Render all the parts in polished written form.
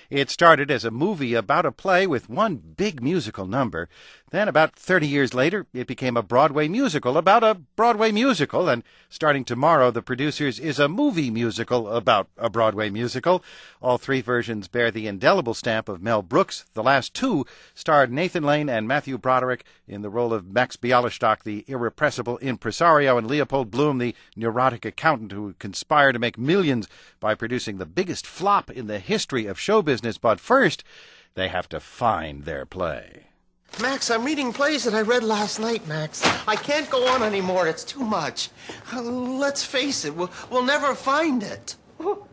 It started as a movie about a play with one big musical number. Then, about 30 years later, it became a Broadway musical about a Broadway musical. And starting tomorrow, The Producers is a movie musical about a Broadway musical. All three versions bear the indelible stamp of Mel Brooks. The last two starred Nathan Lane and Matthew Broderick in the role of Max Bialystock, the irrepressible impresario, and Leopold Bloom, the neurotic accountant who conspired to make millions by producing the biggest flop in the history of show business. But first, they have to find their play. Max, I'm reading plays that I read last night, Max. I can't go on anymore. It's too much. Let's face it, we'll never find it. Oh,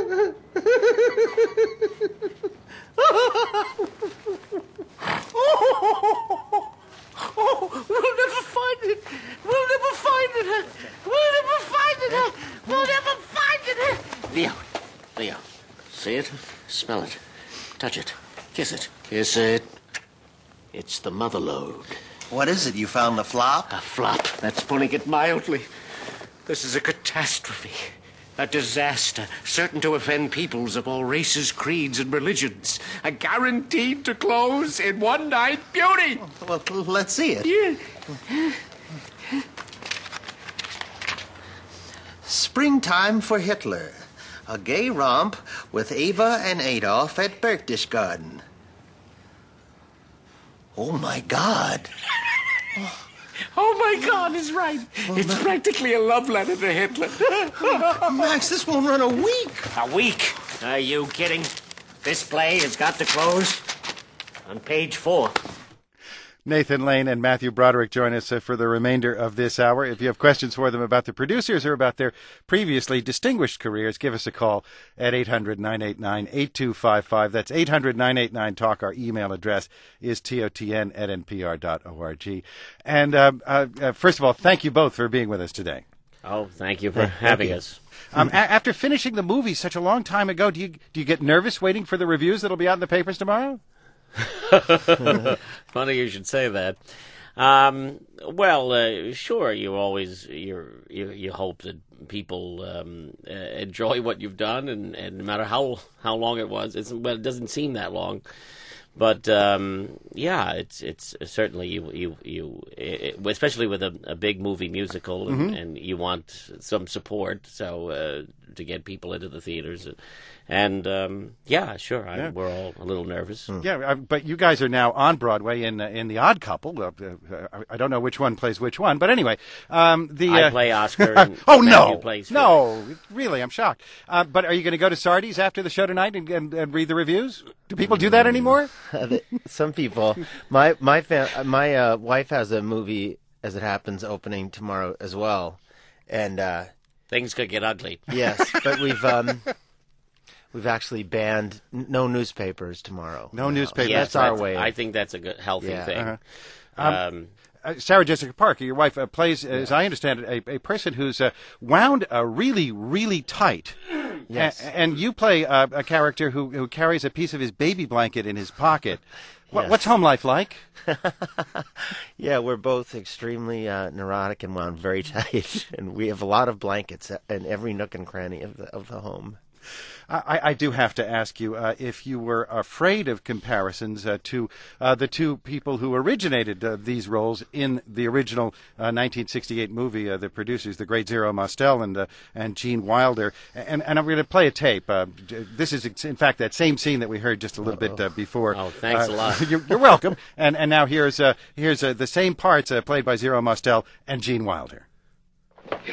we'll never find it. We'll never find it. We'll never find it. We'll never find it. Leo, see it? Smell it. Touch it. Kiss it. Kiss it. It's the mother lode. What is it? You found the flop? A flop. That's putting it mildly. This is a catastrophe. A disaster, certain to offend peoples of all races, creeds, and religions. A guaranteed to close in one night beauty. Well, let's see it. Yeah. Springtime for Hitler. A gay romp with Eva and Adolf at Berchtesgaden. Oh, my God. Oh, my God, is right. It's practically a love letter to Hitler. Max, this won't run a week. A week? Are you kidding? This play has got to close on page 4. Nathan Lane and Matthew Broderick join us for the remainder of this hour. If you have questions for them about the producers or about their previously distinguished careers, give us a call at 800-989-8255. That's 800-989-TALK. Our email address is totn@npr.org. And first of all, thank you both for being with us today. Oh, thank you for having us. After finishing the movie such a long time ago, do you get nervous waiting for the reviews that'll be out in the papers tomorrow? Funny you should say that. Sure. You always you hope that people enjoy what you've done, and no matter how long it was, it doesn't seem that long. But it's certainly you especially with a big movie musical, and you want some support, so to get people into the theaters. And we're all a little nervous. Yeah, but you guys are now on Broadway in The Odd Couple. I don't know which one plays which one, but anyway, I play Oscar. And oh Matthew plays no, really, I'm shocked. But are you going to go to Sardi's after the show tonight and read the reviews? Do people do that anymore? Some people. My wife has a movie, as it happens, opening tomorrow as well, and things could get ugly. Yes, but we've actually banned no newspapers tomorrow. No newspapers. Yes, that's our way. I think that's a good, healthy thing. Sarah Jessica Parker, your wife, plays, as I understand it, a person who's wound really, really tight. Yes. And you play a character who carries a piece of his baby blanket in his pocket. Yes. What's home life like? Yeah, we're both extremely neurotic and wound very tight, and we have a lot of blankets in every nook and cranny of the home. I do have to ask you if you were afraid of comparisons to the two people who originated these roles in the original 1968 movie, The Producers, the great Zero Mostel and Gene Wilder. And I'm going to play a tape. This is, in fact, that same scene that we heard just a little bit before. Oh, thanks a lot. You're welcome. And now here's the same parts played by Zero Mostel and Gene Wilder. Yo.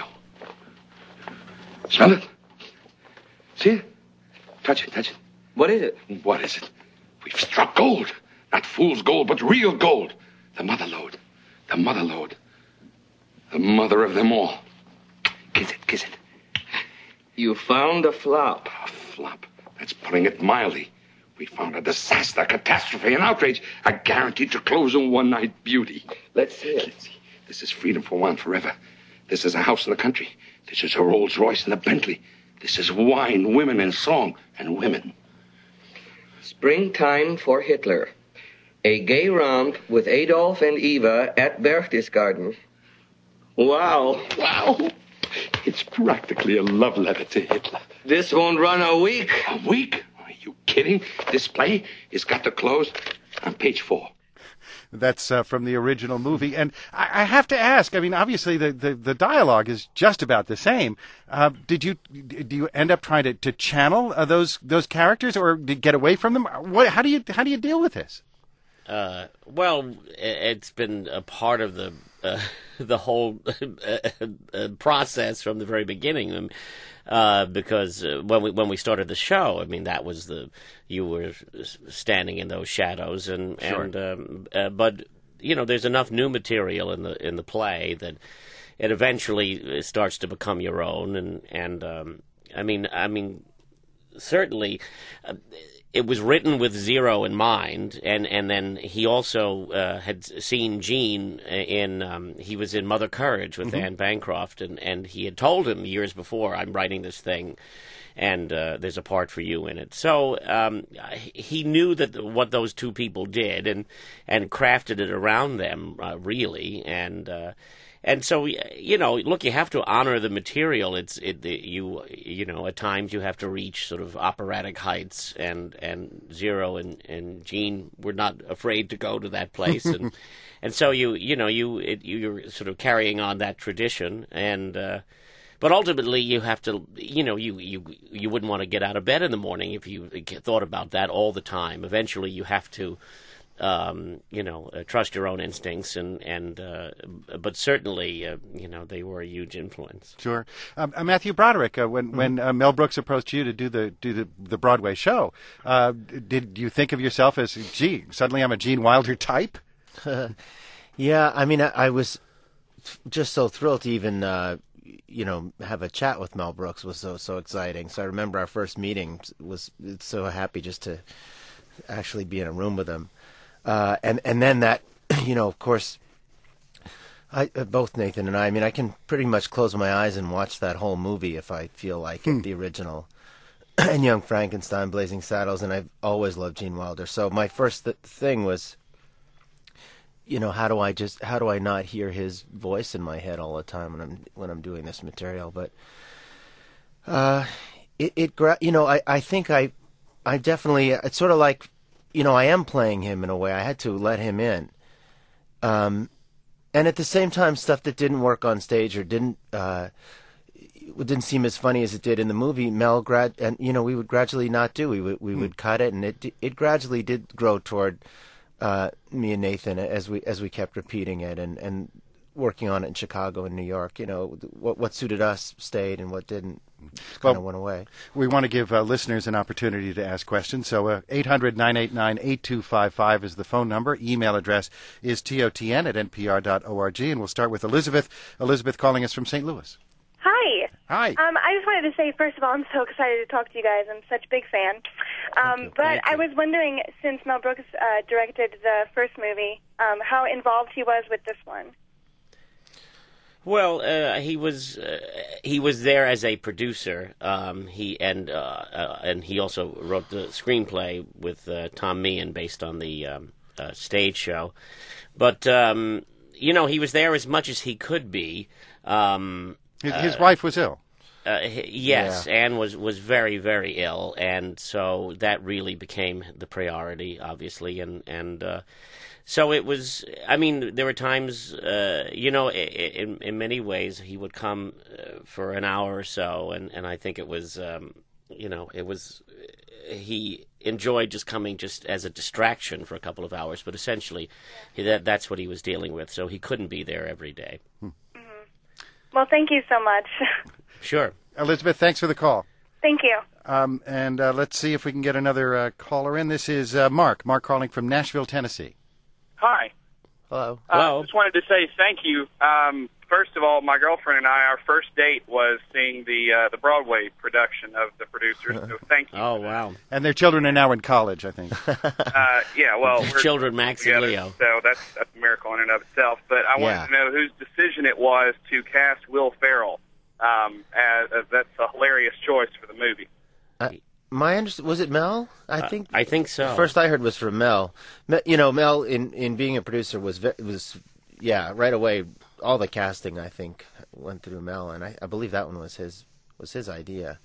Smell it. See it? Touch it. What is it? What is it? We've struck gold. Not fool's gold, but real gold. The mother lode. The mother lode. The mother of them all. Kiss it. You found a flop. A flop. That's putting it mildly. We found a disaster, catastrophe, an outrage. A guaranteed to close in one night beauty. Let's see it. This is freedom for one forever. This is a house in the country. This is a Rolls Royce and a Bentley. This is wine, women, and song, and women. Springtime for Hitler. A gay romp with Adolf and Eva at Berchtesgaden. Wow. It's practically a love letter to Hitler. This won't run a week. A week? You kidding? This play has got to close on page 4. That's from the original movie. And I have to ask, I mean, obviously the dialogue is just about the same. Do you end up trying to channel those characters, or get away from them? How do you deal with this? Well, it's been a part of the whole process from the very beginning. Because when we started the show, I mean, that was you were standing in those shadows, but there's enough new material in the play that it eventually starts to become your own, I mean, certainly. It was written with Zero in mind, and then he also had seen Gene he was in Mother Courage with Anne Bancroft, and he had told him years before, I'm writing this thing, and there's a part for you in it. So he knew that what those two people did, and crafted it around them, really, and so, look, you have to honor the material. At times you have to reach sort of operatic heights, and Zero and Gene were not afraid to go to that place, and so you're sort of carrying on that tradition, but ultimately you have to, you wouldn't want to get out of bed in the morning if you thought about that all the time. Eventually you have to. Trust your own instincts, but certainly, they were a huge influence. Sure. Matthew Broderick, when Mel Brooks approached you to do the Broadway show, did you think of yourself as, gee, suddenly I'm a Gene Wilder type? Yeah, I mean, I was just so thrilled to even, have a chat with Mel Brooks. Was so exciting. So I remember our first meeting was so happy just to actually be in a room with him. And then that, of course, both Nathan and I mean, I can pretty much close my eyes and watch that whole movie if I feel like it, the original, and Young Frankenstein, Blazing Saddles, and I've always loved Gene Wilder. So my first thing was, how do I not hear his voice in my head all the time when I'm doing this material? But I think I definitely, it's sort of like, I am playing him in a way. I had to let him in. And at the same time, stuff that didn't work on stage or didn't seem as funny as it did in the movie, Mel we would gradually not do. We would cut it, and it gradually did grow toward me and Nathan as we kept repeating it and working on it in Chicago and New York. What suited us stayed, and what didn't kind of went away. We want to give listeners an opportunity to ask questions. So 800-989-8255 is the phone number. Email address is totn@npr.org. And we'll start with Elizabeth. Elizabeth calling us from St. Louis. Hi. Hi. I just wanted to say, first of all, I'm so excited to talk to you guys. I'm such a big fan. But I was wondering, since Mel Brooks directed the first movie, how involved he was with this one. Well, he was there as a producer. He also wrote the screenplay with Tom Meehan based on the stage show. But he was there as much as he could be. His wife was ill. Yes, Yeah. Anne was very, very ill, and so that really became the priority, obviously, and so it was. I mean, there were times, in many ways, he would come for an hour or so, and I think it was, he enjoyed just coming just as a distraction for a couple of hours, but essentially, that's what he was dealing with. So he couldn't be there every day. Well, thank you so much. Sure. Elizabeth, thanks for the call. Thank you. And let's see if we can get another caller in. This is Mark. Mark calling from Nashville, Tennessee. Hi. Hello. Hello. Just wanted to say thank you. First of all, my girlfriend and I, our first date was seeing the Broadway production of The Producers, so thank you. Oh, wow. And their children are now in college, I think. Yeah, well, we're Children, Max and together, Leo. so that's a miracle in and of itself. But I wanted to know whose decision it was to cast Will Ferrell. That's a hilarious choice for the movie. Was it Mel? I think so. The first I heard was from Mel. Mel in being a producer was right away. All the casting I think went through Mel, and I believe that one was his idea.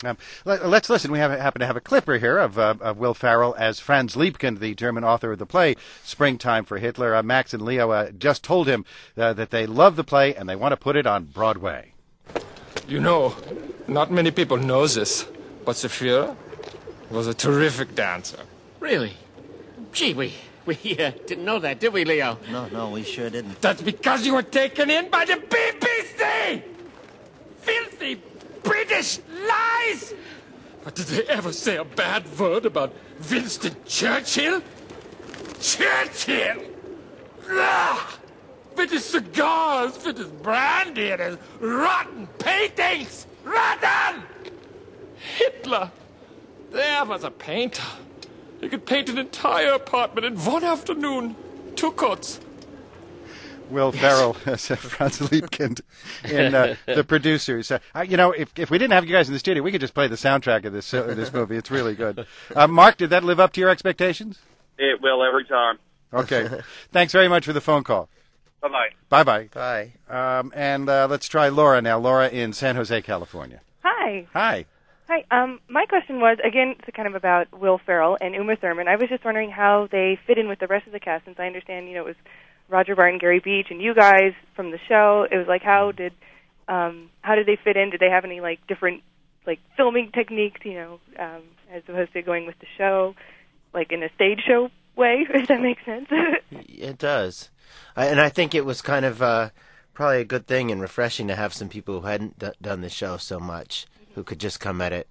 Let's listen. We happen to have a clipper here of Will Ferrell as Franz Liebkind, the German author of the play Springtime for Hitler. Max and Leo just told him that they love the play and they want to put it on Broadway. You know, not many people know this, but the Führer was a terrific dancer. Really? Gee, we didn't know that, did we, Leo? No, we sure didn't. That's because you were taken in by the BBC! Filthy British lies! But did they ever say a bad word about Winston Churchill? Churchill! Ugh! With his cigars, with his brandy, and his rotten paintings! Rotten! Hitler! There was a painter. He could paint an entire apartment in one afternoon. 2 coats. Will Ferrell as Franz Liebkind in The Producers. If we didn't have you guys in the studio, we could just play the soundtrack of this movie. It's really good. Mark, did that live up to your expectations? It will every time. Okay. Thanks very much for the phone call. Bye-bye. Bye-bye. Bye. And let's try Laura now. Laura in San Jose, California. Hi. Hi. Hi. My question was, again, it's kind of about Will Ferrell and Uma Thurman. I was just wondering how they fit in with the rest of the cast, since I understand, it was Roger Barton, Gary Beach, and you guys from the show. It was like, how did they fit in? Did they have any different filming techniques, as opposed to going with the show, like in a stage show way? If that makes sense. It does, and I think it was kind of probably a good thing and refreshing to have some people who hadn't done the show so much, who could just come at it,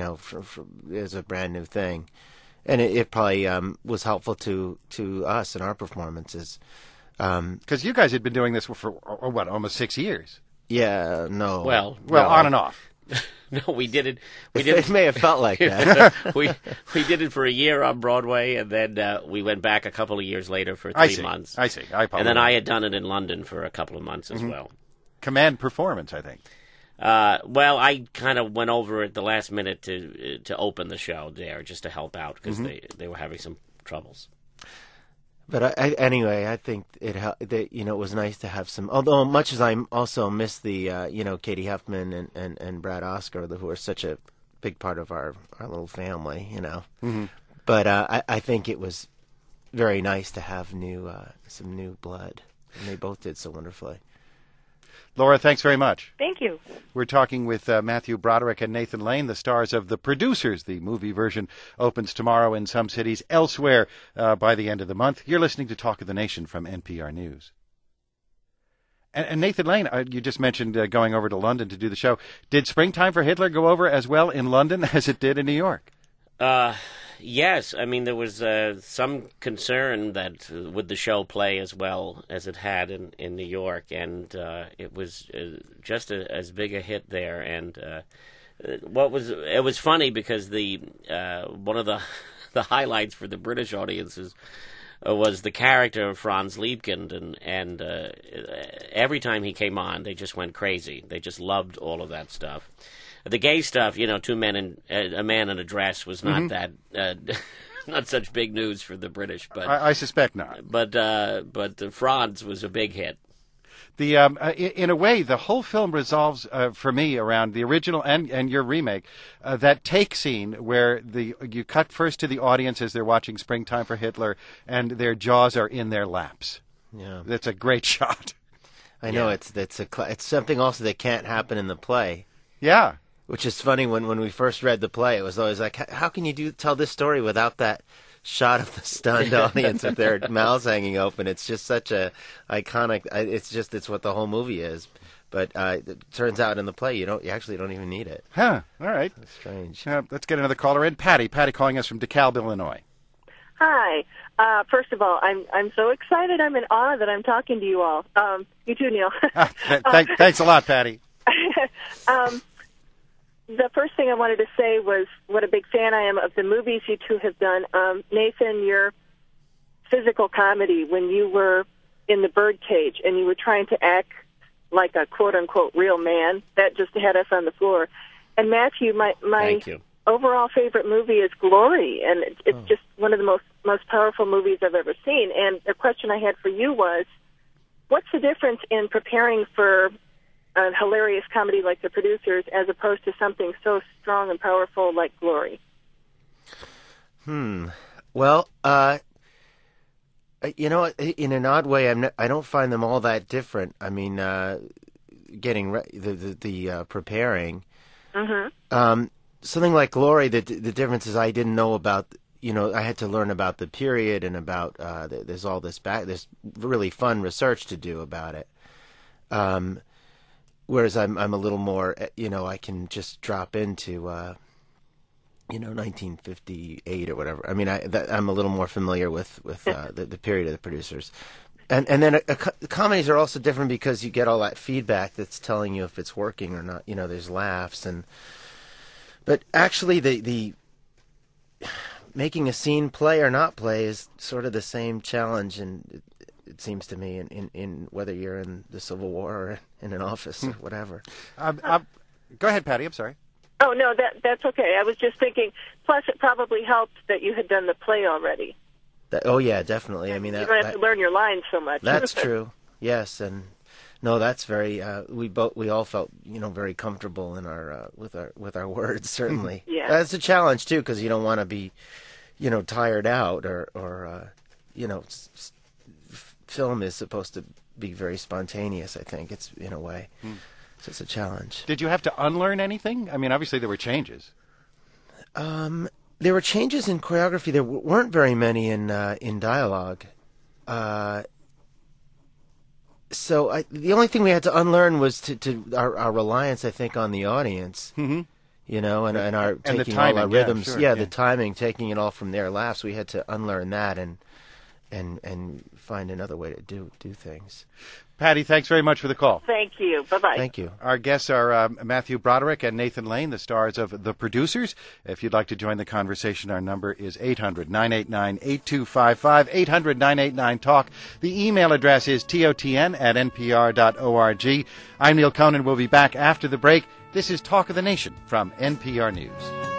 as a brand new thing, and it probably was helpful to us in our performances. Because you guys had been doing this for almost 6 years. Yeah, no. Well, on and off. No, we did it. It may have felt like that. we did it for a year on Broadway, and then we went back a couple of years later for 3 months. I see. I apologize. And then I had done it in London for a couple of months as well. Command performance, I think. Well, I kind of went over at the last minute to open the show there just to help out because they were having some troubles. But anyway, I think it was nice to have some. Although much as I also miss the Katie Huffman and Brad Oscar, who are such a big part of our little family, But I think it was very nice to have some new blood, and they both did so wonderfully. Laura, thanks very much. Thank you. We're talking with Matthew Broderick and Nathan Lane, the stars of The Producers. The movie version opens tomorrow in some cities elsewhere by the end of the month. You're listening to Talk of the Nation from NPR News. And Nathan Lane, you just mentioned going over to London to do the show. Did Springtime for Hitler go over as well in London as it did in New York? Yes, I mean there was some concern that would the show play as well as it had in New York, and it was just as big a hit there. And it was funny because the one of the highlights for the British audiences was the character of Franz Liebkind, and every time he came on, they just went crazy. They just loved all of that stuff. The gay stuff, 2 men and a man in a dress was not that not such big news for the British, but I suspect not. But Franz was a big hit. In a way, the whole film resolves for me around the original and your remake. That take scene where you cut first to the audience as they're watching Springtime for Hitler, and their jaws are in their laps. Yeah, that's a great shot. I know it's something also that can't happen in the play. Yeah. Which is funny, when we first read the play, it was always like, how can you tell this story without that shot of the stunned audience with their mouths hanging open? It's just such a iconic. It's what the whole movie is. But it turns out in the play, you actually don't even need it. Huh? All right. That's strange. Let's get another caller in. Patty calling us from DeKalb, Illinois. Hi. First of all, I'm so excited. I'm in awe that I'm talking to you all. You too, Neil. Thanks a lot, Patty. The first thing I wanted to say was what a big fan I am of the movies you two have done. Nathan, your physical comedy when you were in the birdcage and you were trying to act like a quote-unquote real man, that just had us on the floor. And Matthew, my overall favorite movie is Glory, and it's just one of the most powerful movies I've ever seen. And the question I had for you was, what's the difference in preparing for a hilarious comedy like The Producers as opposed to something so strong and powerful like Glory? Well, you know, in an odd way, I don't find them all that different. I mean, getting the preparing. Mm-hmm. Something like Glory, the difference is I didn't know about. You know, I had to learn about the period and about there's all this there's really fun research to do about it. Whereas I'm a little more, you know, I can just drop into, 1958 or whatever. I mean, I'm a little more familiar with the period of The Producers. And then comedies are also different because you get all that feedback that's telling you if it's working or not. You know, there's laughs but actually the making a scene play or not play is sort of the same challenge, and it seems to me in whether you're in the Civil War or in an office or whatever. Go ahead, Patty. I'm sorry. Oh, no, that's okay. I was just thinking, plus it probably helped that you had done the play already. Oh, yeah, definitely. I mean, you don't have to learn your lines so much. That's true. Yes, and no, that's very. We all felt very comfortable in our with our words. Certainly, yeah. That's a challenge too because you don't want to be, tired out or film is supposed to be very spontaneous. I think it's in a way. So it's a challenge. Did you have to unlearn anything? I mean, obviously there were changes. There were changes in choreography. There weren't very many in dialogue. So the only thing we had to unlearn was to our reliance, I think, on the audience. Mm-hmm. And our and taking timing, all our rhythms. sure, The timing, taking it all from their laughs. We had to unlearn that and find another way to do things. Patty, thanks very much for the call. Thank you. Bye-bye. Thank you. Our guests are Matthew Broderick and Nathan Lane, the stars of The Producers. If you'd like to join the conversation, our number is 800-989-8255, 800-989-TALK. The email address is totn@npr.org. I'm Neil Conan. We'll be back after the break. This is Talk of the Nation from NPR News.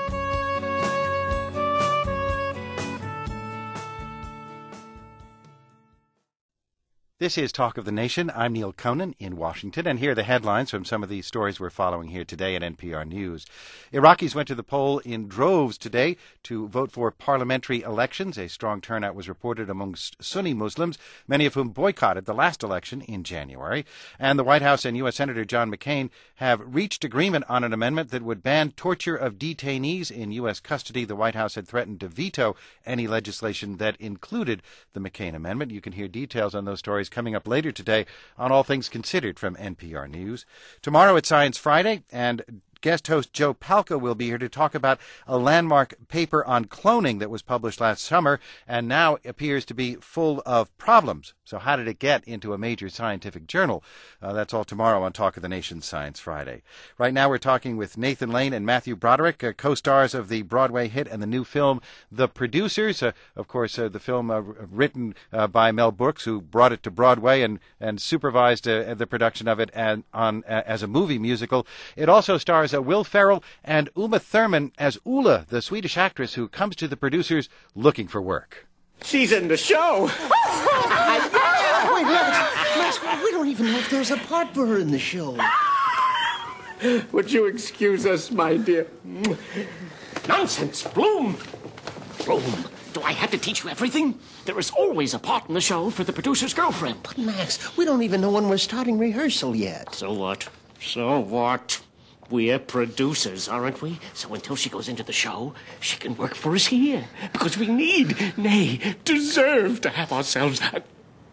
This is Talk of the Nation. I'm Neil Conan in Washington, and here are the headlines from some of the stories we're following here today at NPR News. Iraqis went to the poll in droves today to vote for parliamentary elections. A strong turnout was reported amongst Sunni Muslims, many of whom boycotted the last election in January. And the White House and U.S. Senator John McCain have reached agreement on an amendment that would ban torture of detainees in U.S. custody. The White House had threatened to veto any legislation that included the McCain amendment. You can hear details on those stories coming up later today on All Things Considered from NPR News. Tomorrow it's Science Friday, and guest host Joe Palca will be here to talk about a landmark paper on cloning that was published last summer and now appears to be full of problems. So how did it get into a major scientific journal? That's all tomorrow on Talk of the Nation Science Friday. Right now we're talking with Nathan Lane and Matthew Broderick, co-stars of the Broadway hit and the new film The Producers. Of course, the film written by Mel Brooks, who brought it to Broadway and supervised the production of it as a movie musical. It also stars Will Ferrell and Uma Thurman as Ulla, the Swedish actress who comes to The Producers looking for work. She's in the show. Wait, Max, we don't even know if there's a part for her in the show. Would you excuse us, my dear? Nonsense, Bloom! Bloom, do I have to teach you everything? There is always a part in the show for the producer's girlfriend. But, Max, we don't even know when we're starting rehearsal yet. So what? So what? We're producers, aren't we? So until she goes into the show, she can work for us here. Because we need, nay, deserve to have ourselves a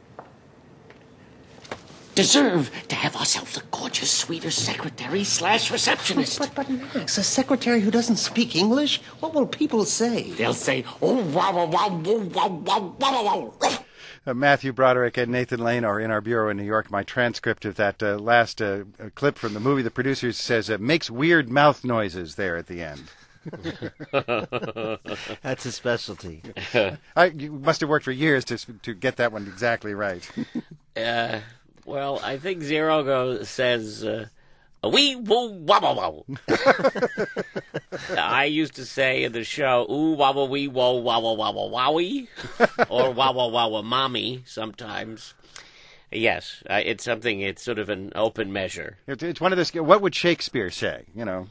gorgeous Swedish secretary / receptionist. But Max, a secretary who doesn't speak English? What will people say? They'll say, oh, wow, wow, wow, wow, wow, wow, wow. Matthew Broderick and Nathan Lane are in our bureau in New York. My transcript of that last clip from the movie The Producers says it makes weird mouth noises there at the end. That's a specialty. You must have worked for years to get that one exactly right. Well, I think Zero says, wee woo wobble wobble. I used to say in the show, ooh wobble wee wobble wobble wobble wowie, or wobble wobble mommy sometimes. Yes, it's something. It's sort of an open measure. It's one of those. What would Shakespeare say? You know.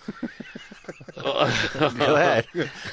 Go ahead.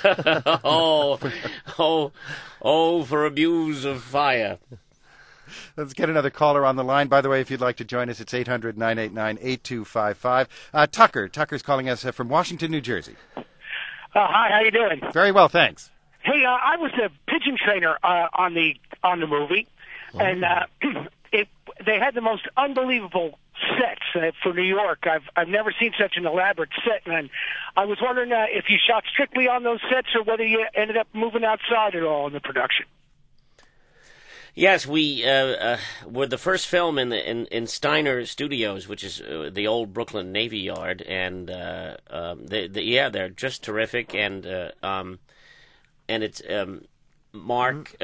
oh, for a muse of fire. Let's get another caller on the line. By the way, if you'd like to join us, it's 800-989-8255. Tucker's calling us from Washington, New Jersey. Hi, how you doing? Very well, thanks. Hey, I was a pigeon trainer on the movie, and they had the most unbelievable sets for New York. I've never seen such an elaborate set, and I was wondering if you shot strictly on those sets or whether you ended up moving outside at all in the production. Yes, we were the first film in Steiner Studios, which is the old Brooklyn Navy Yard, and they're just terrific, and it's Mark,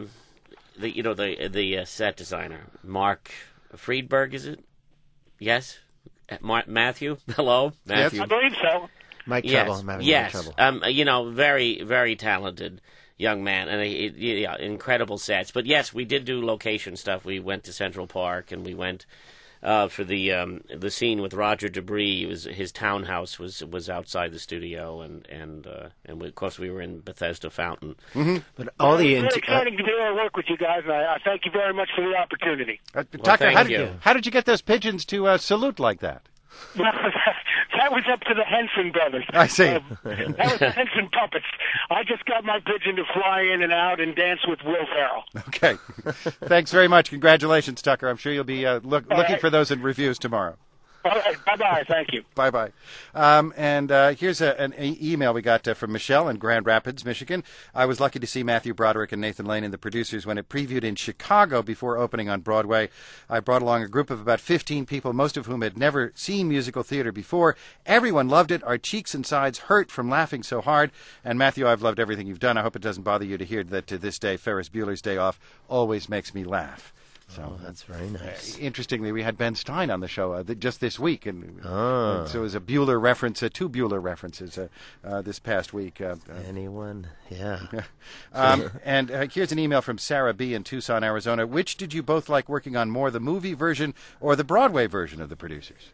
the set designer, Mark Friedberg, is it? Yes, Matthew. Hello, Matthew. Yes, I believe so. Mike Treble. Yes, Mike Treble. Very, very talented young man, and incredible sets. But yes, we did do location stuff. We went to Central Park, and we went for the scene with Roger Debris. His townhouse was outside the studio, and of course we were in Bethesda Fountain. Mm-hmm. But all the it's very exciting to be able to work with you guys. And I thank you very much for the opportunity. Tucker, how did you get those pigeons to salute like that? That was up to the Henson brothers. I see. That was the Henson puppets. I just got my pigeon to fly in and out and dance with Will Ferrell. Okay. Thanks very much. Congratulations, Tucker. I'm sure you'll be looking for those in reviews tomorrow. All right. Bye-bye. Thank you. Bye-bye. And here's an email we got from Michelle in Grand Rapids, Michigan. I was lucky to see Matthew Broderick and Nathan Lane and the producers when it previewed in Chicago before opening on Broadway. I brought along a group of about 15 people, most of whom had never seen musical theater before. Everyone loved it. Our cheeks and sides hurt from laughing so hard. And Matthew, I've loved everything you've done. I hope it doesn't bother you to hear that to this day, Ferris Bueller's Day Off always makes me laugh. So that's very nice. Interestingly, we had Ben Stein on the show just this week, and so it was a Bueller reference, two Bueller references this past week. Anyone? Yeah. And here's an email from Sarah B. in Tucson, Arizona. Which did you both like working on more, the movie version or the Broadway version of The Producers?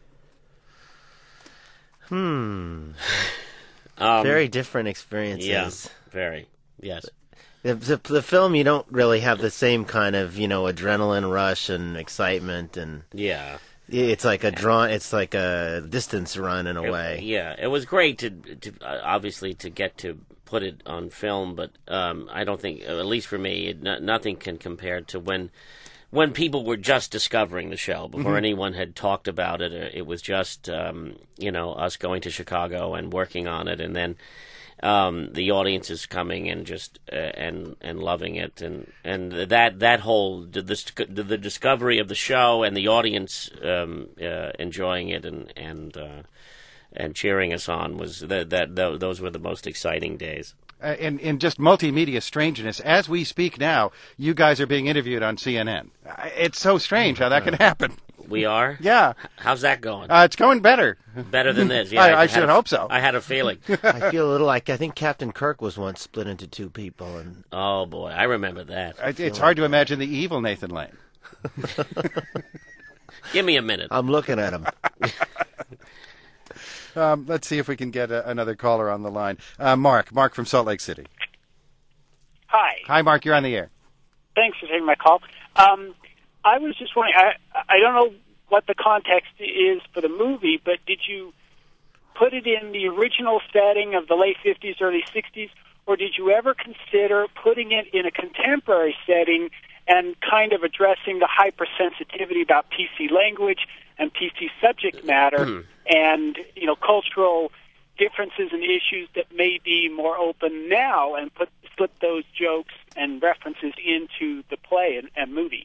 Very different experiences. Yeah, very. Yes. The film, you don't really have the same kind of, adrenaline rush and excitement, and it's like a distance run in a way. Yeah, it was great to obviously to get to put it on film, but I don't think, at least for me, nothing can compare to when people were just discovering the show before anyone had talked about it. It was just us going to Chicago and working on it, and then the audience is coming and just and loving it, and that whole the discovery of the show and the audience enjoying it and cheering us on was those were the most exciting days. In just multimedia strangeness, as we speak now, you guys are being interviewed on CNN. It's so strange how that can happen. We are? Yeah. How's that going? It's going better. Better than this, yeah. I should hope so. I had a feeling. I feel a little like, I think Captain Kirk was once split into two people. And oh, boy, I remember that. It's hard to imagine the evil Nathan Lane. Give me a minute. I'm looking at him. Let's see if we can get another caller on the line. Mark from Salt Lake City. Hi. Hi, Mark. You're on the air. Thanks for taking my call. I was just wondering, I don't know what the context is for the movie, but did you put it in the original setting of the late 50s, early 60s, or did you ever consider putting it in a contemporary setting and kind of addressing the hypersensitivity about PC language and PC subject matter and, cultural differences and issues that may be more open now and slip those jokes and references into the play and movie?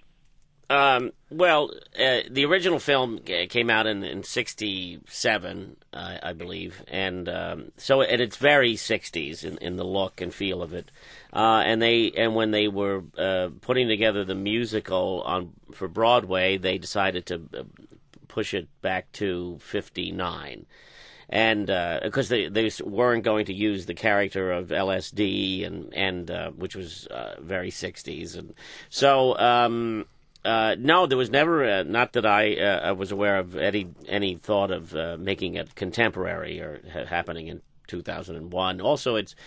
The original film came out in 67, I believe, and so it's very 60s in the look and feel of it. And when they were putting together the musical for Broadway, they decided to push it back to 59. And because they weren't going to use the character of LSD and which was very 60s, and so No, there was never, not that I was aware of any thought of making it contemporary or happening in 2001. Also, it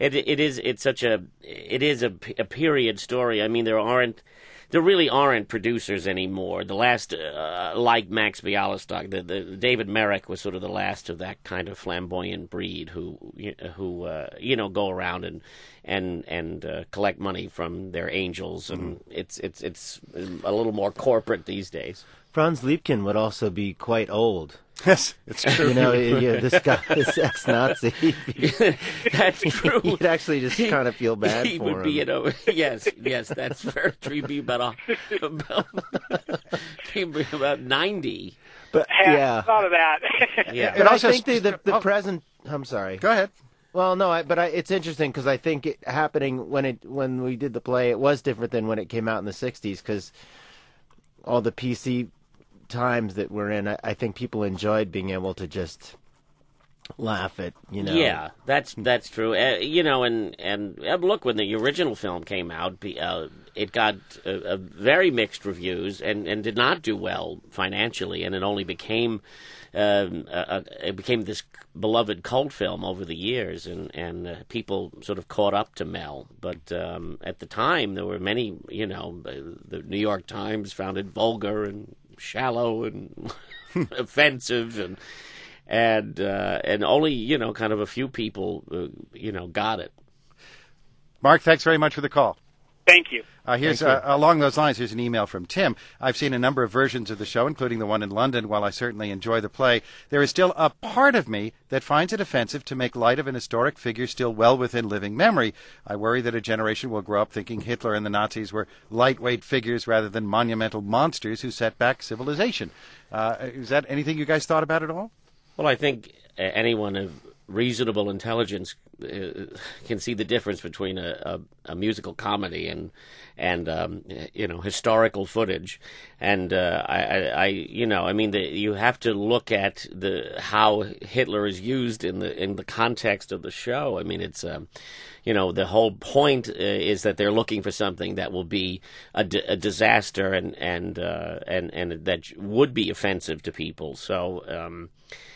is a period story. I mean, there really aren't producers anymore. The last, like Max Bialystock, the David Merrick was sort of the last of that kind of flamboyant breed who go around and collect money from their angels, and it's a little more corporate these days. Franz Liebkin would also be quite old. Yes, it's true. This guy, this ex-Nazi. That's true. You'd actually just kind of feel bad he for would him. be, yes, that's very true. He'd be about 90. But yeah, thought of that. Yeah, but I think the present. I'm sorry. Go ahead. Well, no, it's interesting because I think it happening when we did the play, it was different than when it came out in the '60s because all the PC times that we're in, I think people enjoyed being able to just laugh at, Yeah, that's true. And look, when the original film came out, it got very mixed reviews and did not do well financially, and it only became this beloved cult film over the years, and people sort of caught up to Mel. But at the time, there were many, the New York Times found it vulgar and shallow and offensive, and only kind of a few people got it. Mark, thanks very much for the call. Thank you. Here's along those lines. Here's an email from Tim. I've seen a number of versions of the show, including the one in London. While I certainly enjoy the play, there is still a part of me that finds it offensive to make light of an historic figure still well within living memory. I worry that a generation will grow up thinking Hitler and the Nazis were lightweight figures rather than monumental monsters who set back civilization. Is that anything you guys thought about at all? Well, I think anyone of reasonable intelligence can see the difference between a musical comedy and historical footage, and you have to look at how Hitler is used in the context of the show. I mean, it's the whole point is that they're looking for something that will be a disaster and that would be offensive to people. So.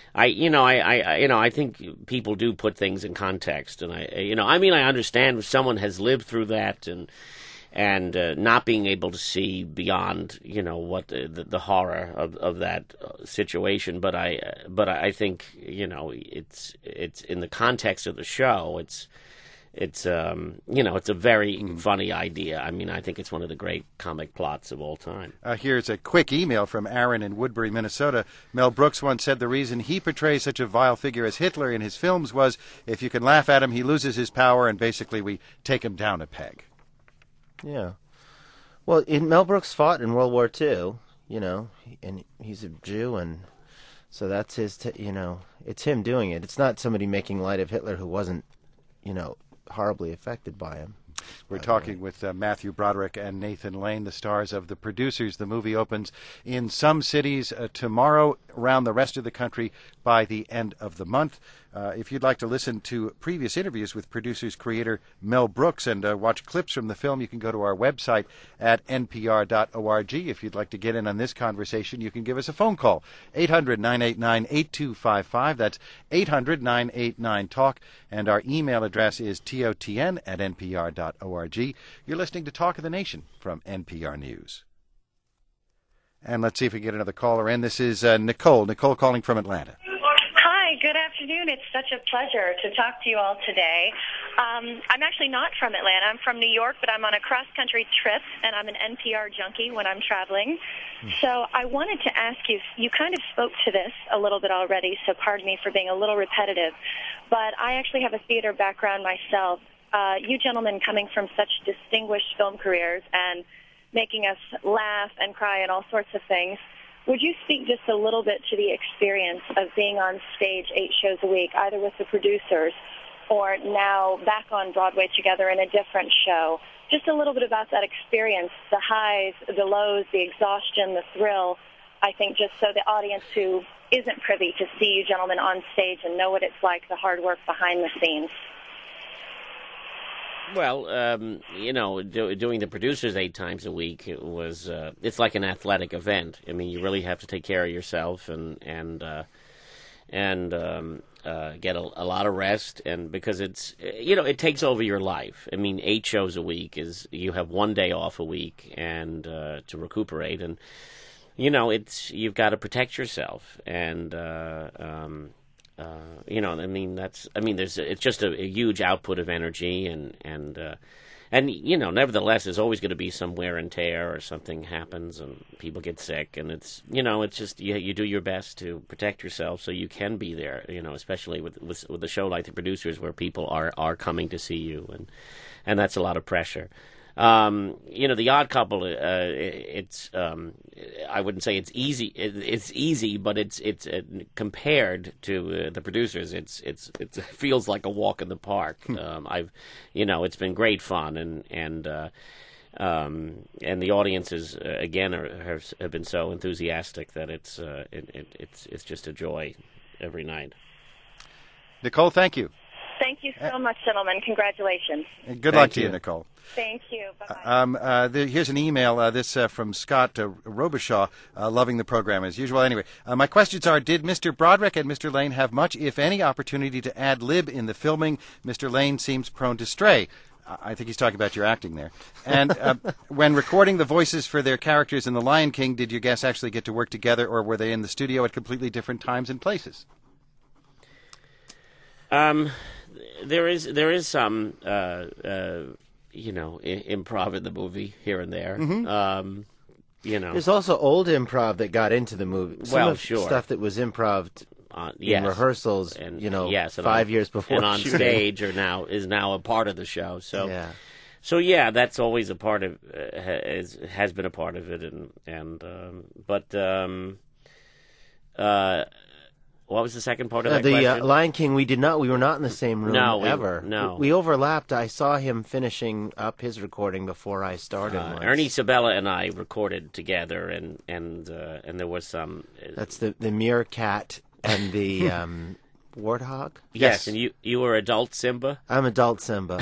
I think people do put things in context, and I understand if someone has lived through that and not being able to see beyond, what the horror of that situation. But I think, it's in the context of the show. It's a very funny idea. I mean, I think it's one of the great comic plots of all time. Here's a quick email from Aaron in Woodbury, Minnesota. Mel Brooks once said the reason he portrays such a vile figure as Hitler in his films was if you can laugh at him, he loses his power, and basically we take him down a peg. Yeah. Well, Mel Brooks fought in World War II, and he's a Jew, and so that's his, it's him doing it. It's not somebody making light of Hitler who wasn't, horribly affected by him. We're talking with Matthew Broderick and Nathan Lane, the stars of The Producers. The movie opens in some cities tomorrow, around the rest of the country by the end of the month. If you'd like to listen to previous interviews with Producers creator Mel Brooks and watch clips from the film, you can go to our website at npr.org. If you'd like to get in on this conversation, you can give us a phone call, 800-989-8255. That's 800-989-TALK. And our email address is totn@npr.org. You're listening to Talk of the Nation from NPR News. And let's see if we can get another caller in. This is Nicole. Nicole calling from Atlanta. Hi, good afternoon. It's such a pleasure to talk to you all today. I'm actually not from Atlanta. I'm from New York, but I'm on a cross-country trip, and I'm an NPR junkie when I'm traveling. So I wanted to ask you, you kind of spoke to this a little bit already, so pardon me for being a little repetitive, but I actually have a theater background myself. You gentlemen coming from such distinguished film careers and making us laugh and cry and all sorts of things, would you speak just a little bit to the experience of being on stage 8 shows a week, either with the producers or now back on Broadway together in a different show? Just a little bit about that experience, the highs, the lows, the exhaustion, the thrill, I think, just so the audience who isn't privy to see you gentlemen on stage and know what it's like, the hard work behind the scenes. Well, doing the producers 8 times a week, it was it's like an athletic event. I mean, you really have to take care of yourself and get a lot of rest, and because it's it takes over your life. I mean, 8 shows a week is you have 1 day off a week and to recuperate, and you've got to protect yourself, and it's just a huge output of energy, and nevertheless, there's always going to be some wear and tear, or something happens and people get sick, and it's just you do your best to protect yourself so you can be there. Especially with a show like The Producers, where people are coming to see you, and that's a lot of pressure. The Odd Couple, it's I wouldn't say it's easy. It's easy, but it's compared to The Producers, it feels like a walk in the park. It's been great fun, and the audiences again have been so enthusiastic that it's just a joy every night. Nicole, thank you. Thank you so much, gentlemen. Congratulations. And good luck to you, Nicole. Thank you. Bye-bye. Here's an email, this from Scott Robichaud, loving the program as usual. Anyway, my questions are, did Mr. Broderick and Mr. Lane have much, if any, opportunity to ad-lib in the filming? Mr. Lane seems prone to stray. I think he's talking about your acting there. And when recording the voices for their characters in The Lion King, did your guests actually get to work together, or were they in the studio at completely different times and places? There is some improv in the movie here and there. Mm-hmm. There's also old improv that got into the movie. Stuff that was improv in rehearsals, and 5 years before and on shooting. stage is now a part of the show. So that's always a part of has been a part of it, what was the second part of that question? Lion King, we were not in the same room ever. No. We overlapped. I saw him finishing up his recording before I started. Ernie Sabella and I recorded together, and there was some... That's the meerkat and the warthog? Yes, and you were adult Simba? I'm adult Simba.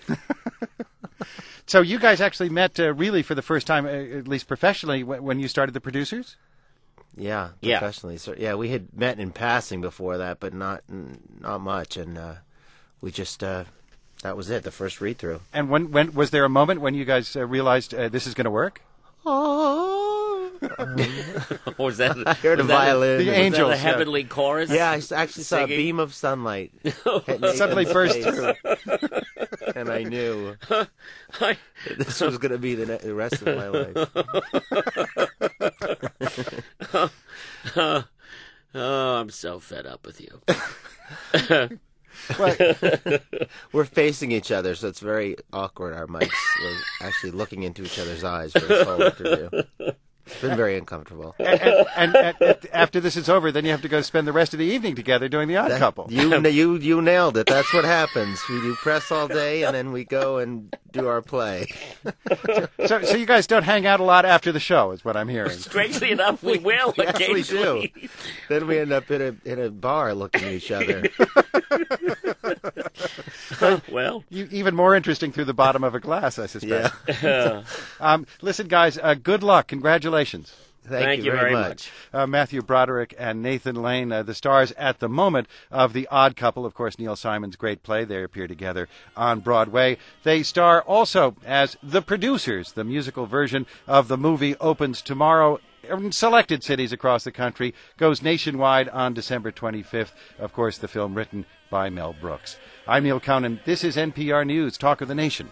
So you guys actually met really for the first time, at least professionally, when you started The Producers? Yeah, professionally. So, we had met in passing before that, but not much, and we just that was it, the first read through. And when was there a moment when you guys realized this is going to work? Or was that? I heard a violin. The angels. Was that a heavenly chorus? Yeah, I actually saw a beam of sunlight. Suddenly burst through. And I knew this was going to be the rest of my life. I'm so fed up with you. We're facing each other, so it's very awkward. Our mics, we're actually looking into each other's eyes for this whole interview. It's been very uncomfortable. And after this is over, then you have to go spend the rest of the evening together doing The Odd Couple. You nailed it. That's what happens. We do press all day, and then we go and do our play. So you guys don't hang out a lot after the show, is what I'm hearing. Strangely enough, we will occasionally. We do. Then we end up in a bar looking at each other. Well, even more interesting through the bottom of a glass, I suspect. Yeah. Listen, guys, good luck. Congratulations. Thank you very much. Matthew Broderick and Nathan Lane, the stars at the moment of The Odd Couple. Of course, Neil Simon's great play. They appear together on Broadway. They star also as The Producers. The musical version of the movie opens tomorrow in selected cities across the country, goes nationwide on December 25th. Of course, the film written by Mel Brooks. I'm Neil Conan. This is NPR News, Talk of the Nation.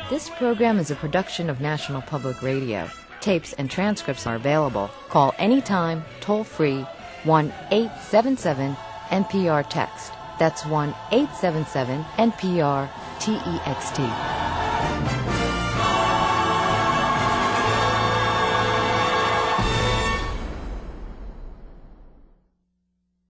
This program is a production of National Public Radio. Tapes and transcripts are available. Call anytime, toll free, 1-877-NPR-TEXT. That's 1-877-NPR-TEXT.